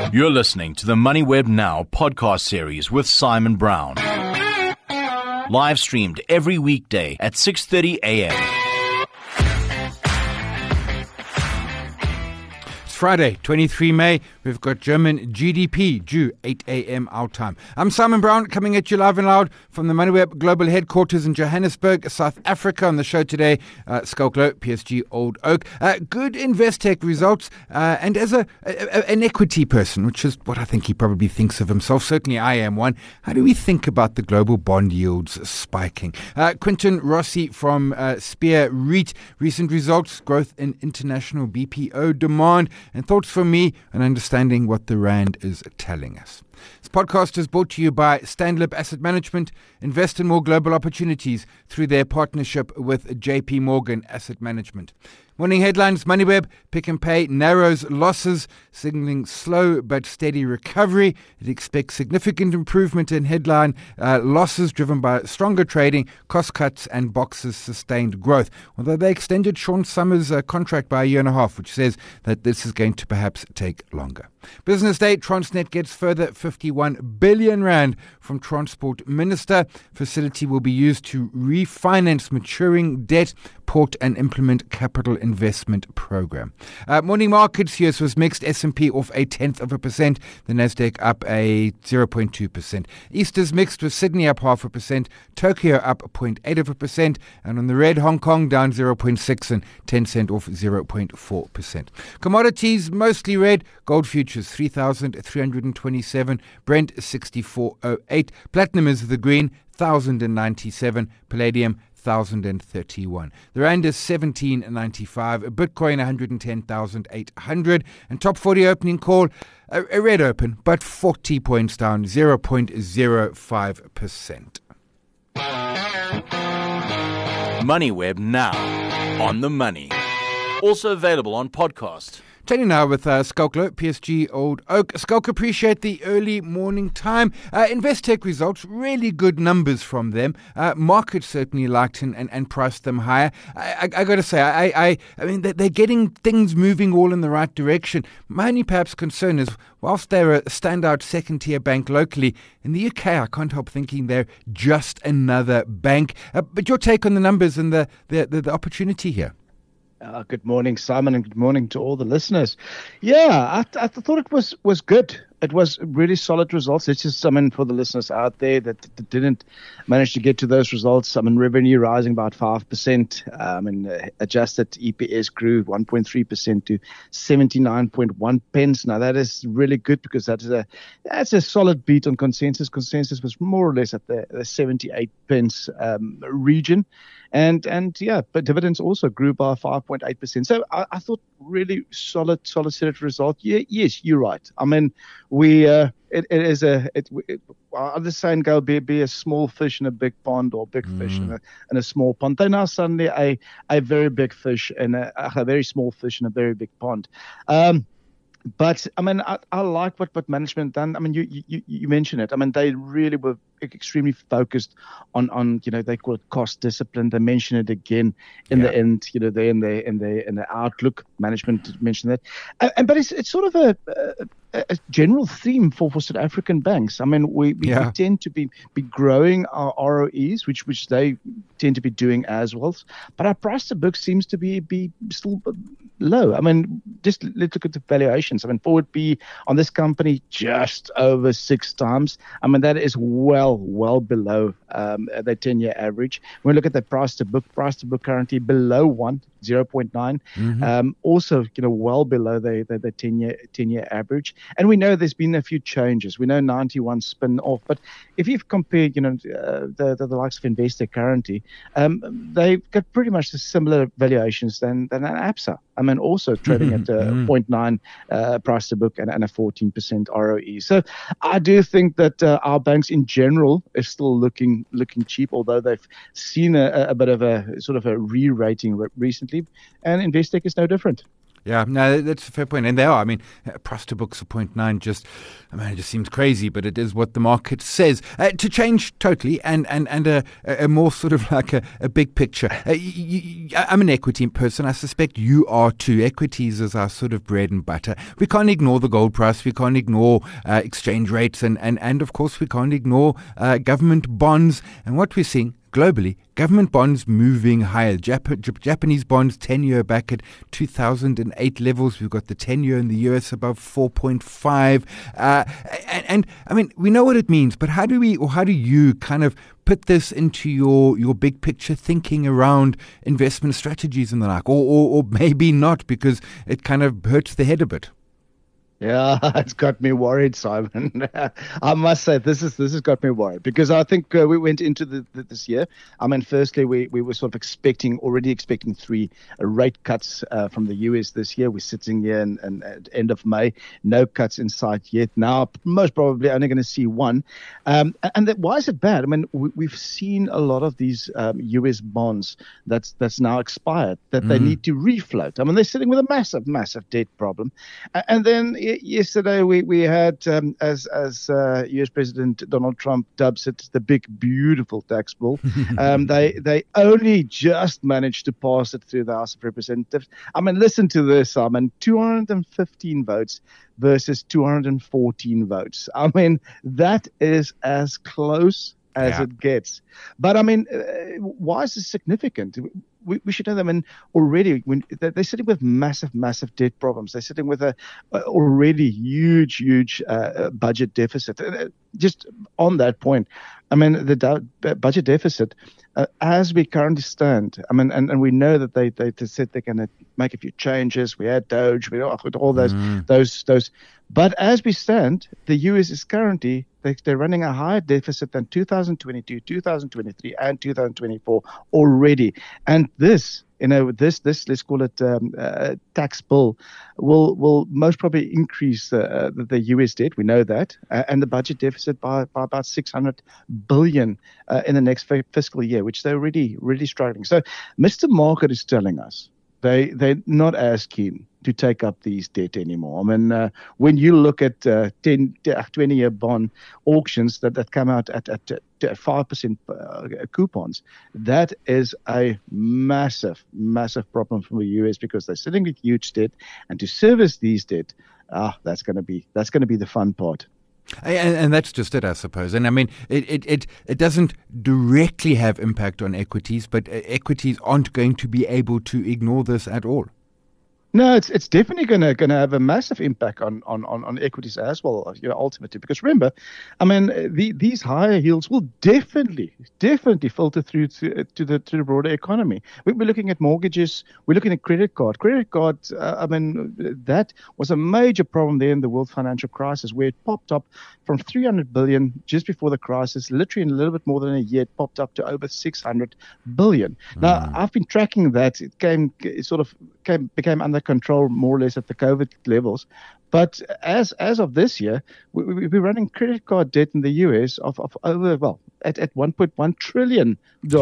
You're listening to the MoneyWeb Now podcast series with Simon Brown. Live streamed every weekday at 6:30 a.m. Friday, 23 May, we've got German GDP due 8 a.m. our time. I'm Simon Brown, coming at you live and loud from the MoneyWeb Global Headquarters in Johannesburg, South Africa. On the show today, Skalk-Lo, PSG Old Oak. Good Investec results, and as an equity person, which is what I think he probably thinks of himself, certainly I am one, how do we think about the global bond yields spiking? Quinton Rossi from Spear REIT, recent results, growth in international BPO demand, and thoughts from me on understanding what the Rand is telling us. This podcast is brought to you by Stanlib Asset Management. Invest in more global opportunities through their partnership with JP Morgan Asset Management. Morning headlines: MoneyWeb, Pick n Pay narrows losses, signaling slow but steady recovery. It expects significant improvement in headline losses driven by stronger trading, cost cuts and Boxer's sustained growth. Although they extended Sean Summers' contract by a year and a half, which says that this is going to perhaps take longer. Business Day, Transnet gets further 51 billion rand from Transport Minister. Facility will be used to refinance maturing debt, port and implement capital investment program. Morning markets, US was mixed. S&P off 0.1%. The Nasdaq up a 0.2%. Easter's mixed with Sydney up 0.5%. Tokyo up 0.8%. And on the red, Hong Kong down 0.6 and Tencent off 0.4%. Commodities mostly red. Gold futures 3,327. Brent 64.08. Platinum is the green 1,097. Palladium 1,031. The Rand is 17.95. Bitcoin 110,800. And top 40 opening call, a red open, but 40 points down, 0.05%. MoneyWeb Now, on the money. Also available on podcast. Chatting now with Skalk-Lo, PSG Old Oak. Skalk, appreciate the early morning time. Investec results, really good numbers from them. Markets certainly liked and priced them higher. I got to say, I mean, they're getting things moving all in the right direction. My only perhaps concern is, whilst they're a standout second-tier bank locally, in the UK, I can't help thinking they're just another bank. But your take on the numbers and the opportunity here? Good morning, Simon, and good morning to all the listeners. Yeah, I thought it was good. It was really solid results. It's just, for the listeners out there that didn't manage to get to those results, revenue rising about 5%. Adjusted EPS grew 1.3% to 79.1 pence. Now, that is really good because that's a solid beat on consensus. Consensus was more or less at the 78 pence region. And yeah, but dividends also grew by 5.8%. So I thought really solid set of results. Yeah, yes, you're right. The saying go, be a small fish in a big pond, or big fish in a small pond. They're now suddenly a very big fish and a very small fish in a very big pond. But I like what management done. You mentioned it. They really were extremely focused on they call it cost discipline. They mention it again in the end. In the outlook, management mentioned that. But it's sort of a general theme for South African banks. We tend to be growing our ROEs, which they tend to be doing as well. But our price to book seems to be still low. Just let's look at the valuations. Forward P on this company just over 6 times. That is well below the 10-year average. When we look at the price to book currently below 1, 0.9. Also, well below the 10-year average. And we know there's been a few changes. We know 91 spin off, but if you've compared, the likes of Investec currently, they've got pretty much the similar valuations than an ABSA. Also trading at a 0.9 price to book and a 14% ROE. So I do think that our banks in general are still looking cheap, although they've seen a bit of a sort of a re-rating recently, and Investec is no different. Yeah, no, that's a fair point. And they are. I mean, price to books of 0.9 it just seems crazy, but it is what the market says. To change totally and a more sort of like a big picture. I'm an equity person. I suspect you are too. Equities is our sort of bread and butter. We can't ignore the gold price. We can't ignore exchange rates. And of course, we can't ignore government bonds. And what we're seeing globally, government bonds moving higher. Japanese bonds 10-year back at 2008 levels. We've got the 10-year in the US above 4.5. And I mean, we know what it means, but how do you kind of put this into your big picture thinking around investment strategies and the like? Or maybe not, because it kind of hurts the head a bit. Yeah, it's got me worried, Simon. I must say, this has got me worried, because I think we went into this year. I mean, firstly, we were sort of already expecting 3 rate cuts from the US this year. We're sitting here and at end of May, no cuts in sight yet. Now, most probably only going to see 1. Why is it bad? I mean, we've seen a lot of these US bonds that's now expired, that they need to refloat. I mean, they're sitting with a massive debt problem. And then yesterday we had, as US President Donald Trump dubs it, the big beautiful tax bill. They only just managed to pass it through the House of Representatives. I mean, listen to this, Simon. 215 votes versus 214 votes. I mean, that is as close as it gets. But I mean, why is this significant? We should know them. And already, when they're sitting with massive debt problems, they're sitting with a already huge budget deficit. Just on that point, I mean, the budget deficit, as we currently stand, I mean, and we know that they said they're going to make a few changes. We had Doge, we had all those. But as we stand, the US is currently, they're running a higher deficit than 2022, 2023, and 2024 already. And this, let's call it tax bill, will most probably increase the US debt. We know that, and the budget deficit by about 600 billion in the next fiscal year, which they're really struggling. So, Mr. Market is telling us they're not as keen to take up these debt anymore. I mean, when you look at 20-year bond auctions that come out at 5% coupons, that is a massive problem for the US, because they're sitting with huge debt, and to service these debt, that's going to be the fun part. And that's just it, I suppose. And I mean, it doesn't directly have impact on equities, but equities aren't going to be able to ignore this at all. No, it's definitely going to have a massive impact on equities as well, ultimately. Because remember, I mean, these higher yields will definitely filter through to the broader economy. We're looking at mortgages. We're looking at credit card. I mean, that was a major problem there in the world financial crisis, where it popped up from 300 billion just before the crisis. Literally in a little bit more than a year, it popped up to over 600 billion. Now, I've been tracking that. It became under control more or less at the COVID levels. But as of this year, we're running credit card debt in the US of over, at $1.1 trillion.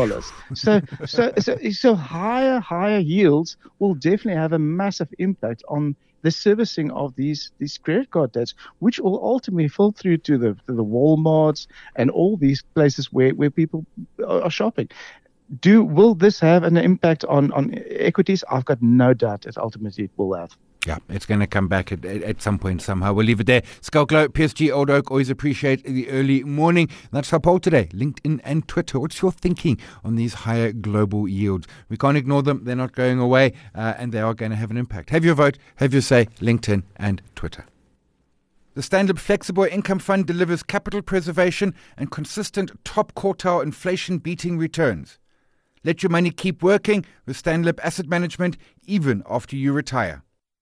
So higher yields will definitely have a massive impact on the servicing of these credit card debts, which will ultimately fall through to the Walmarts and all these places where people are shopping. Will this have an impact on equities? I've got no doubt that ultimately it will have. Yeah, it's going to come back at some point somehow. We'll leave it there. Skalklo, PSG, Old Oak, always appreciate the early morning. That's our poll today, LinkedIn and Twitter. What's your thinking on these higher global yields? We can't ignore them. They're not going away, and they are going to have an impact. Have your vote, have your say, LinkedIn and Twitter. The Standard Flexible Income Fund delivers capital preservation and consistent top quartile inflation-beating returns. Let your money keep working with Stanlib Asset Management even after you retire.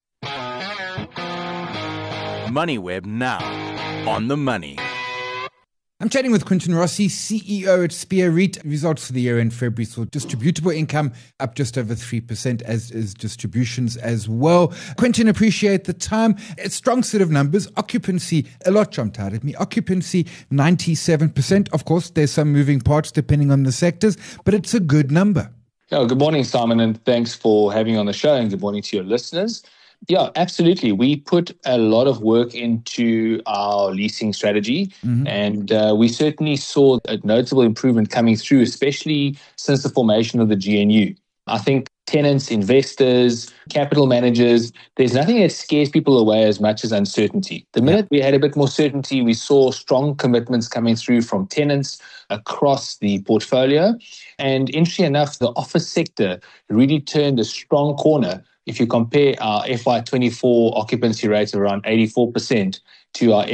MoneyWeb now on the money. I'm chatting with Quinton Rossi, CEO at Spear REIT. Results for the year in February saw distributable income up just over 3%, as is distributions as well. Quinton, appreciate the time. A strong set of numbers. Occupancy, a lot jumped out at me. Occupancy, 97%. Of course, there's some moving parts depending on the sectors, but it's a good number. Good morning, Simon, and thanks for having me on the show, and good morning to your listeners. Yeah, absolutely. We put a lot of work into our leasing strategy, and we certainly saw a notable improvement coming through, especially since the formation of the GNU. I think tenants, investors, capital managers, there's nothing that scares people away as much as uncertainty. The minute we had a bit more certainty, we saw strong commitments coming through from tenants across the portfolio. And interestingly enough, the office sector really turned a strong corner. If you compare our FY24 occupancy rate of around 84% to our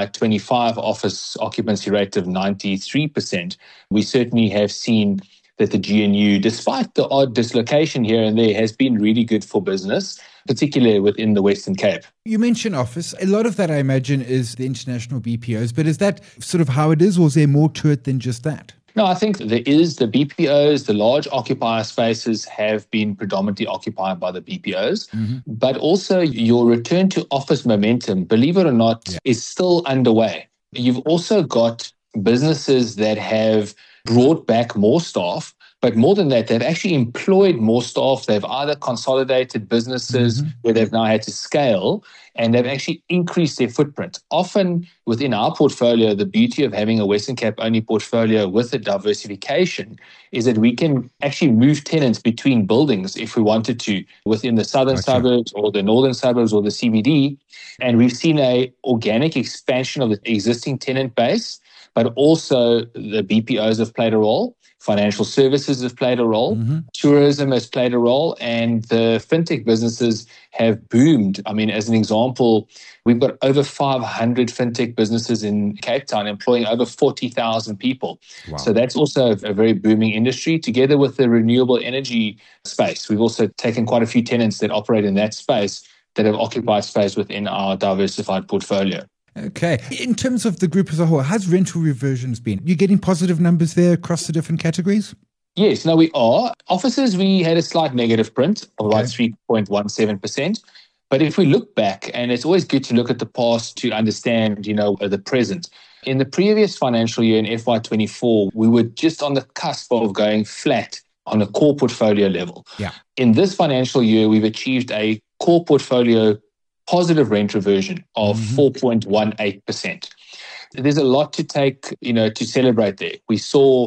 FY25 office occupancy rate of 93%, we certainly have seen that the GNU, despite the odd dislocation here and there, has been really good for business, particularly within the Western Cape. You mentioned office. A lot of that, I imagine, is the international BPOs, but is that sort of how it is, or is there more to it than just that? No, I think there is. The BPOs, the large occupier spaces have been predominantly occupied by the BPOs, but also your return to office momentum, believe it or not, is still underway. You've also got businesses that have brought back more staff, but more than that, they've actually employed more staff. They've either consolidated businesses where they've now had to scale, and they've actually increased their footprint. Often within our portfolio, the beauty of having a Western Cape only portfolio with a diversification is that we can actually move tenants between buildings if we wanted to within the southern suburbs or the northern suburbs or the CBD. And we've seen an organic expansion of the existing tenant base, but also the BPOs have played a role. Financial services have played a role. Tourism has played a role. And the fintech businesses have boomed. I mean, as an example, we've got over 500 fintech businesses in Cape Town employing over 40,000 people. Wow. So that's also a very booming industry. Together with the renewable energy space, we've also taken quite a few tenants that operate in that space that have occupied space within our diversified portfolio. Okay. In terms of the group as a whole, how's rental reversions been? You getting positive numbers there across the different categories? Yes, no, we are. Offices, we had a slight negative print of about 3.17%. But if we look back, and it's always good to look at the past to understand, the present. In the previous financial year in FY24, we were just on the cusp of going flat on a core portfolio level. Yeah. In this financial year, we've achieved a core portfolio positive rent reversion of 4.18%. There's a lot to take, to celebrate there. We saw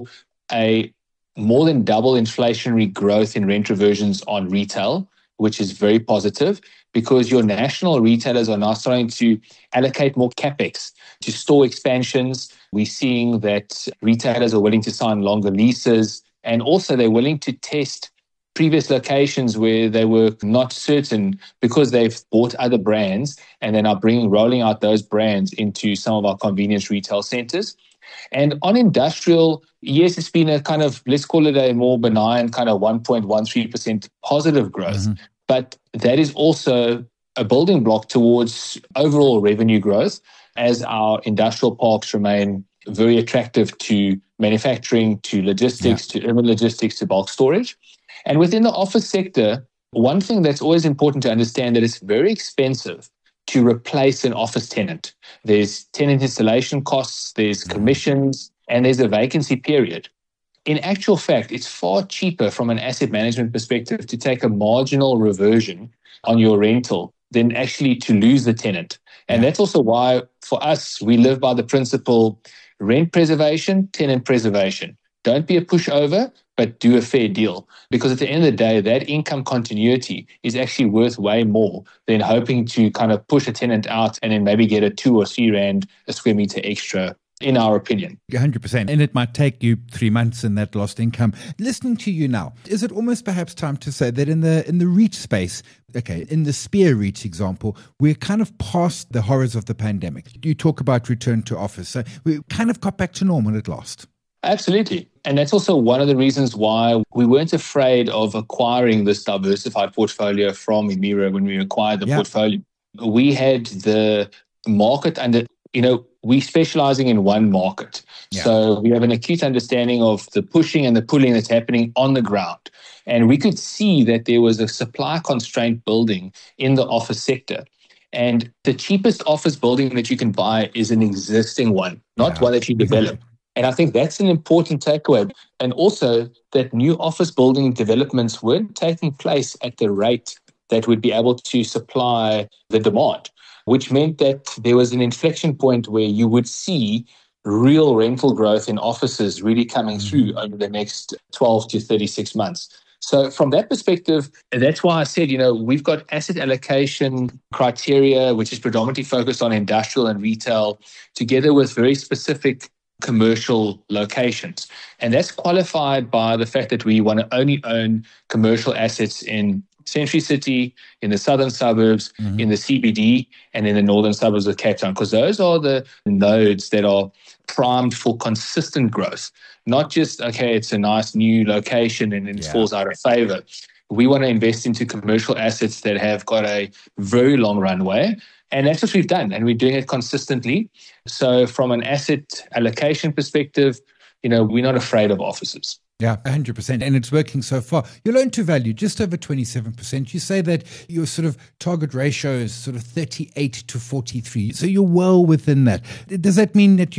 a more than double inflationary growth in rent reversions on retail, which is very positive because your national retailers are now starting to allocate more capex to store expansions. We're seeing that retailers are willing to sign longer leases, and also they're willing to test previous locations where they were not certain because they've bought other brands and then are rolling out those brands into some of our convenience retail centers. And on industrial, yes, it's been a kind of, let's call it a more benign kind of 1.13% positive growth. But that is also a building block towards overall revenue growth as our industrial parks remain very attractive to manufacturing, to logistics, to urban logistics, to bulk storage. And within the office sector, one thing that's always important to understand that it's very expensive to replace an office tenant. There's tenant installation costs, there's commissions, and there's a vacancy period. In actual fact, it's far cheaper from an asset management perspective to take a marginal reversion on your rental than actually to lose the tenant. And that's also why, for us, we live by the principle rent preservation, tenant preservation. Don't be a pushover, but do a fair deal. Because at the end of the day, that income continuity is actually worth way more than hoping to kind of push a tenant out and then maybe get a 2 or 3 rand a square meter extra, in our opinion. 100%. And it might take you 3 months in that lost income. Listening to you now, is it almost perhaps time to say that in the REIT space, in the Spear REIT example, we're kind of past the horrors of the pandemic? You talk about return to office. So we kind of got back to normal at last. Absolutely. And that's also one of the reasons why we weren't afraid of acquiring this diversified portfolio from Emira when we acquired the portfolio. We had the market under, we specializing in one market. Yeah. So we have an acute understanding of the pushing and the pulling that's happening on the ground. And we could see that there was a supply constraint building in the office sector. And the cheapest office building that you can buy is an existing one, not one that you develop. And I think that's an important takeaway. And also that new office building developments weren't taking place at the rate that would be able to supply the demand, which meant that there was an inflection point where you would see real rental growth in offices really coming through over the next 12 to 36 months. So from that perspective, that's why I said, we've got asset allocation criteria, which is predominantly focused on industrial and retail, together with very specific commercial locations. And that's qualified by the fact that we want to only own commercial assets in Century City, in the southern suburbs, in the CBD, and in the northern suburbs of Cape Town, because those are the nodes that are primed for consistent growth. Not just, okay, it's a nice new location and it falls out of favor. We want to invest into commercial assets that have got a very long runway. And that's what we've done. And we're doing it consistently. So from an asset allocation perspective, we're not afraid of offices. Yeah, 100%. And it's working so far. Your loan to value, just over 27%. You say that your sort of target ratio is sort of 38 to 43. So you're well within that. Does that mean that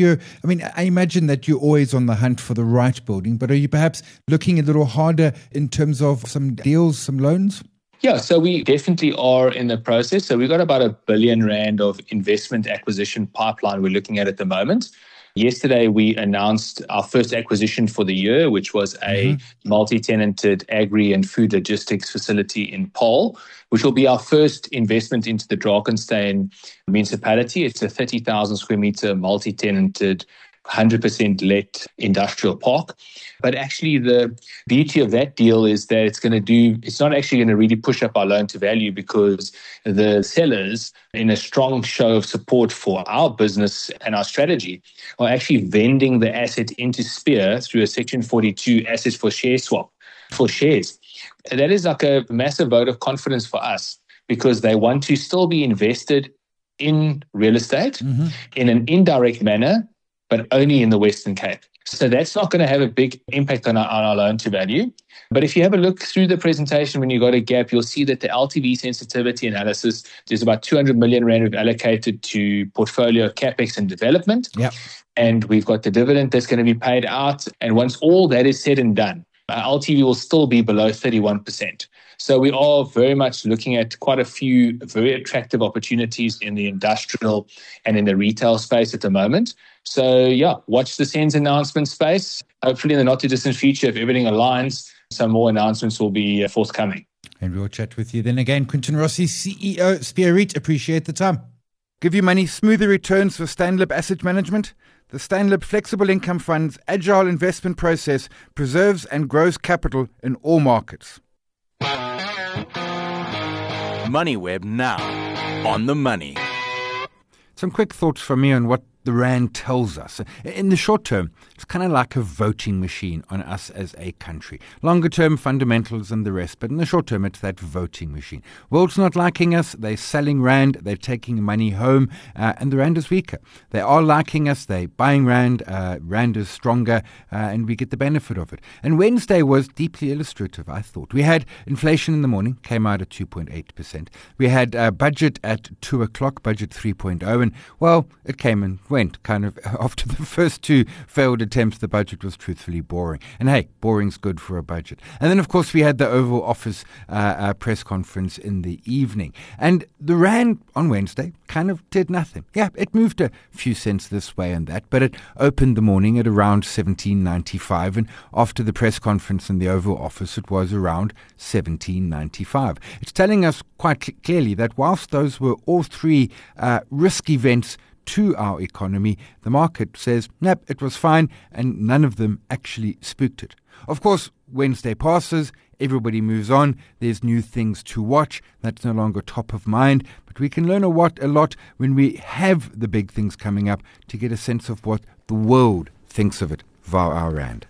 I imagine that you're always on the hunt for the right building, but are you perhaps looking a little harder in terms of some deals, some loans? Yeah, so we definitely are in the process. So we've got about R1 billion of investment acquisition pipeline we're looking at the moment. Yesterday, we announced our first acquisition for the year, which was a multi-tenanted agri and food logistics facility in Paarl, which will be our first investment into the Drakenstein municipality. It's a 30,000 square meter multi-tenanted 100% let industrial park. But actually the beauty of that deal is that it's not actually going to really push up our loan to value, because the sellers, in a strong show of support for our business and our strategy, are actually vending the asset into Sphere through a Section 42 assets for share swap for shares. That is like a massive vote of confidence for us, because they want to still be invested in real estate in an indirect manner, but only in the Western Cape. So that's not going to have a big impact on our loan to value. But if you have a look through the presentation when you got a gap, you'll see that the LTV sensitivity analysis, there's about 200 million rand we've allocated to portfolio capex and development. Yep. And we've got the dividend that's going to be paid out. And once all that is said and done, our LTV will still be below 31%. So we are very much looking at quite a few very attractive opportunities in the industrial and in the retail space at the moment. So watch the SENS announcement space. Hopefully in the not too distant future, if everything aligns, some more announcements will be forthcoming. And we'll chat with you then again. Quinton Rossi, CEO, Sphere REIT. Appreciate the time. Give you money, smoother returns for Stanlib Asset Management. The Stanlib Flexible Income Fund's agile investment process preserves and grows capital in all markets. MoneyWeb now, on the money. Some quick thoughts from me on what the Rand tells us. In the short term, it's kind of like a voting machine on us as a country. Longer term, fundamentals and the rest, but in the short term, it's that voting machine. World's not liking us. They're selling Rand. They're taking money home, and the Rand is weaker. They are liking us. They're buying Rand. Rand is stronger, and we get the benefit of it. And Wednesday was deeply illustrative, I thought. We had inflation in the morning, came out at 2.8%. We had budget at 2 o'clock, budget 3.0, and, well, it came and went. Kind of after the first two failed attempts, the budget was truthfully boring. And hey, boring's good for a budget. And then, of course, we had the Oval Office press conference in the evening. And the Rand on Wednesday kind of did nothing. Yeah, it moved a few cents this way and that, but it opened the morning at around 17.95. And after the press conference in the Oval Office, it was around 17.95. It's telling us quite clearly that whilst those were all three risk events to our economy, the market says, nope, it was fine, and none of them actually spooked it. Of course, Wednesday passes, everybody moves on, there's new things to watch, that's no longer top of mind, but we can learn a lot when we have the big things coming up to get a sense of what the world thinks of it via our Rand.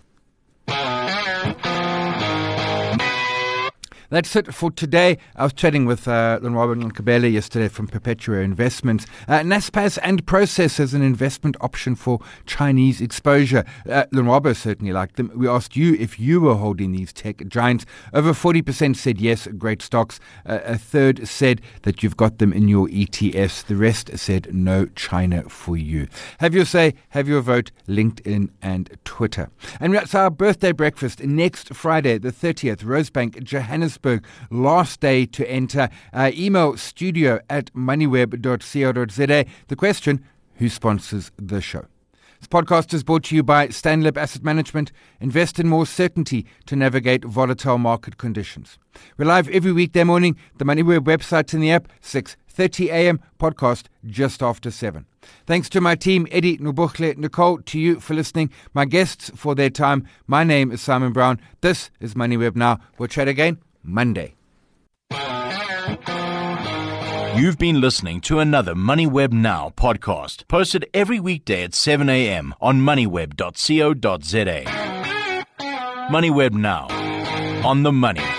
That's it for today. I was chatting with Lonwabo Nkabele yesterday from Perpetua Investments. Naspers and Process as an investment option for Chinese exposure. Lonwabo certainly liked them. We asked you if you were holding these tech giants. Over 40% said yes, great stocks. A third said that you've got them in your ETFs. The rest said no, China for you. Have your say, have your vote, LinkedIn and Twitter. And that's our birthday breakfast next Friday, the 30th, Rosebank, Johannesburg. Johannesburg. Last day to enter. Email studio@moneyweb.co.za. The question, who sponsors the show? This podcast is brought to you by Stanlib Asset Management. Invest in more certainty to navigate volatile market conditions. We're live every weekday morning. The MoneyWeb website and the app, 6:30 a.m. podcast just after 7. Thanks to my team, Eddie, Nubuchle, Nicole, to you for listening, my guests for their time. My name is Simon Brown. This is MoneyWeb Now. We'll chat again Monday. You've been listening to another MoneyWeb Now podcast, posted every weekday at 7 a.m. on moneyweb.co.za. MoneyWeb Now, on the money.